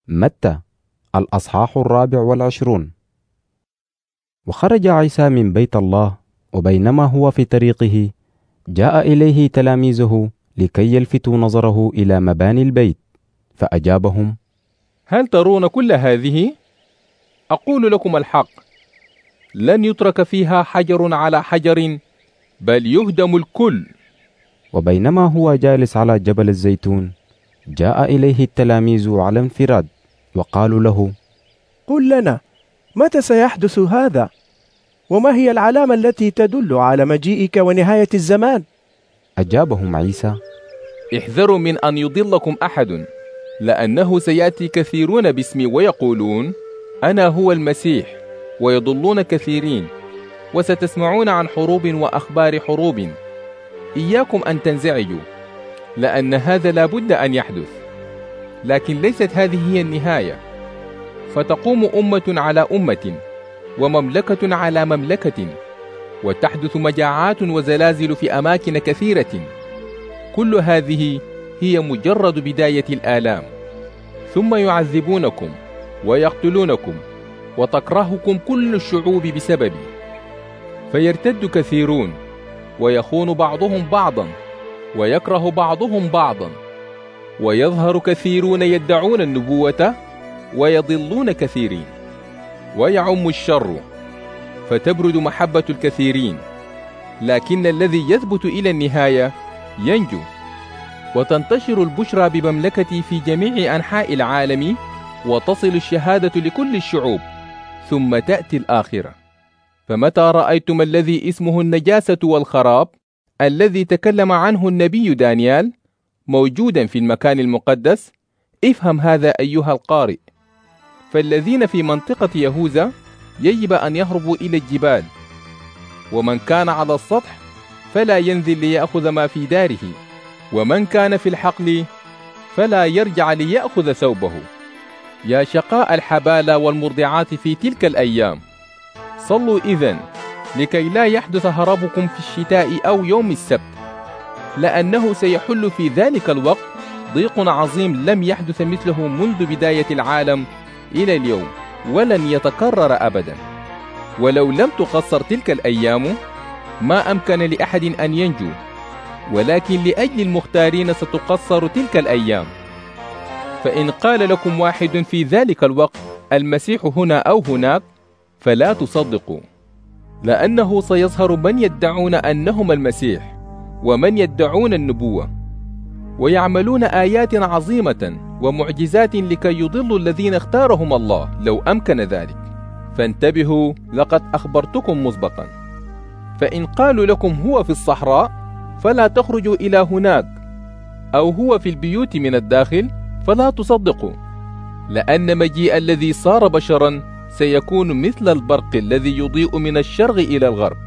متى الأصحاح 24. وخرج عيسى من بيت الله، وبينما هو في طريقه جاء إليه تلاميذه لكي يلفتوا نظره إلى مباني البيت، فأجابهم: هل ترون كل هذه؟ أقول لكم الحق، لن يترك فيها حجر على حجر، بل يهدم الكل. وبينما هو جالس على جبل الزيتون جاء إليه التلاميذ على انفراد، وقالوا له: قل لنا، متى سيحدث هذا؟ وما هي العلامة التي تدل على مجيئك ونهاية الزمان؟ أجابهم عيسى: احذروا من أن يضلكم أحد، لأنه سيأتي كثيرون باسمي ويقولون أنا هو المسيح، ويضلون كثيرين. وستسمعون عن حروب وأخبار حروب. إياكم أن تنزعجوا، لأن هذا لا بد أن يحدث، لكن ليست هذه هي النهاية. فتقوم أمة على أمة، ومملكة على مملكة، وتحدث مجاعات وزلازل في أماكن كثيرة. كل هذه هي مجرد بداية الآلام، ثم يعذبونكم ويقتلونكم، وتكرهكم كل الشعوب بسببي. فيرتد كثيرون، ويخون بعضهم بعضا، ويكره بعضهم بعضا، ويظهر كثيرون يدعون النبوة، ويضلون كثيرين. ويعم الشر، فتبرد محبة الكثيرين، لكن الذي يثبت إلى النهاية ينجو. وتنتشر البشرى بمملكتي في جميع أنحاء العالم، وتصل الشهادة لكل الشعوب، ثم تأتي الآخرة. فمتى رأيتم الذي اسمه النجاسة والخراب، الذي تكلم عنه النبي دانيال، موجودا في المكان المقدس، افهم هذا أيها القارئ. فالذين في منطقة يهوذا يجب أن يهربوا إلى الجبال، ومن كان على السطح فلا ينزل ليأخذ ما في داره، ومن كان في الحقل فلا يرجع ليأخذ ثوبه. يا شقاء الحبالة والمرضعات في تلك الأيام، صلوا إذن لكي لا يحدث هربكم في الشتاء أو يوم السبت، لأنه سيحل في ذلك الوقت ضيق عظيم لم يحدث مثله منذ بداية العالم إلى اليوم، ولن يتكرر أبدا. ولو لم تقصر تلك الأيام ما أمكن لأحد أن ينجو، ولكن لأجل المختارين ستقصر تلك الأيام. فإن قال لكم واحد في ذلك الوقت المسيح هنا أو هناك، فلا تصدقوا، لأنه سيظهر من يدعون أنهم المسيح، ومن يدعون النبوة، ويعملون آيات عظيمة ومعجزات لكي يضلوا الذين اختارهم الله لو أمكن ذلك. فانتبهوا، لقد أخبرتكم مسبقا. فإن قالوا لكم هو في الصحراء، فلا تخرجوا إلى هناك، أو هو في البيوت من الداخل، فلا تصدقوا، لأن مجيء الذي صار بشرا سيكون مثل البرق الذي يضيء من الشرق إلى الغرب.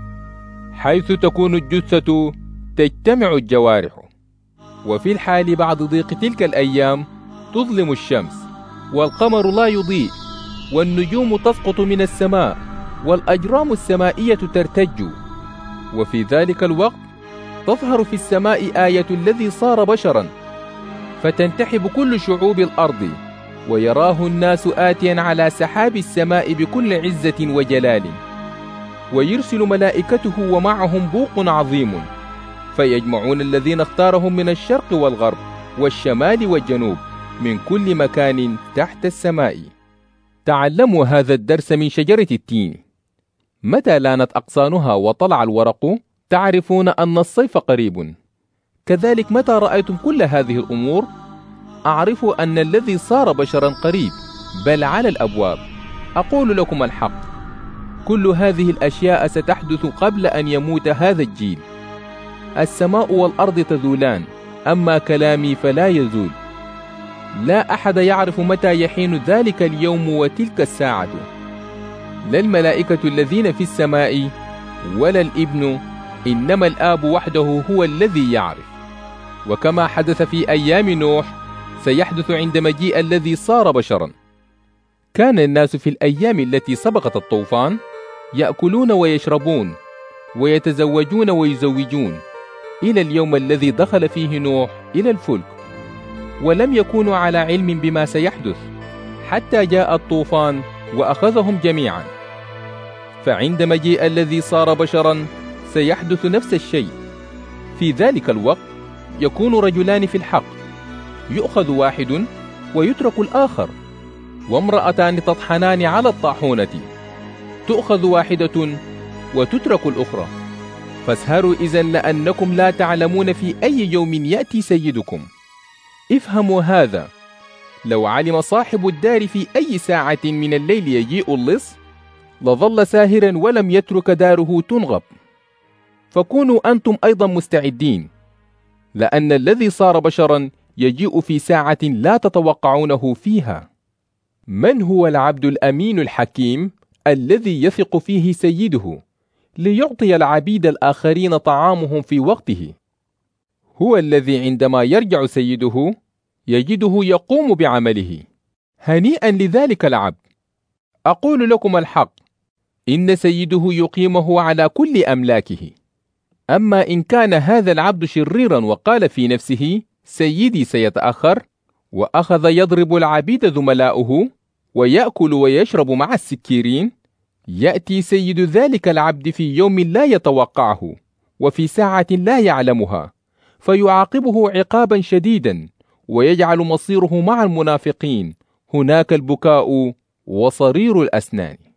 حيث تكون الجثة تجتمع الجوارح. وفي الحال بعد ضيق تلك الأيام تظلم الشمس، والقمر لا يضيء، والنجوم تسقط من السماء، والأجرام السمائية ترتج. وفي ذلك الوقت تظهر في السماء آية الذي صار بشرا، فتنتحب كل شعوب الأرض، ويراه الناس آتيا على سحاب السماء بكل عزة وجلال. ويرسل ملائكته ومعهم بوق عظيم، فيجمعون الذين اختارهم من الشرق والغرب والشمال والجنوب من كل مكان تحت السماء. تعلموا هذا الدرس من شجرة التين. متى لانت أغصانها وطلع الورق، تعرفون أن الصيف قريب. كذلك متى رأيتم كل هذه الأمور، أعرفوا أن الذي صار بشرا قريب، بل على الأبواب. أقول لكم الحق، كل هذه الأشياء ستحدث قبل أن يموت هذا الجيل. السماء والأرض تزولان، أما كلامي فلا يزول. لا أحد يعرف متى يحين ذلك اليوم وتلك الساعة، لا الملائكة الذين في السماء ولا الابن، إنما الآب وحده هو الذي يعرف. وكما حدث في أيام نوح سيحدث عند مجيء الذي صار بشرا. كان الناس في الأيام التي سبقت الطوفان يأكلون ويشربون ويتزوجون ويزوجون، إلى اليوم الذي دخل فيه نوح إلى الفلك، ولم يكونوا على علم بما سيحدث، حتى جاء الطوفان وأخذهم جميعا. فعند مجيء الذي صار بشرا سيحدث نفس الشيء. في ذلك الوقت يكون رجلان في الحق، يؤخذ واحد ويترك الآخر، وامرأتان تطحنان على الطاحونة، تؤخذ واحدة وتترك الأخرى. فاسهروا إذن لأنكم لا تعلمون في أي يوم يأتي سيدكم. افهموا هذا: لو علم صاحب الدار في أي ساعة من الليل يجيء اللص لظل ساهرا ولم يترك داره تنغب. فكونوا أنتم أيضا مستعدين، لأن الذي صار بشرا يجيء في ساعة لا تتوقعونه فيها. من هو العبد الأمين الحكيم الذي يثق فيه سيده ليعطي العبيد الآخرين طعامهم في وقته؟ هو الذي عندما يرجع سيده يجده يقوم بعمله. هنيئا لذلك العبد. أقول لكم الحق، إن سيده يقيمه على كل أملاكه. أما إن كان هذا العبد شريرا وقال في نفسه سيدي سيتأخر، وأخذ يضرب العبيد زملاؤه ويأكل ويشرب مع السكيرين، يأتي سيد ذلك العبد في يوم لا يتوقعه وفي ساعة لا يعلمها، فيعاقبه عقابا شديدا، ويجعل مصيره مع المنافقين، هناك البكاء وصرير الأسنان.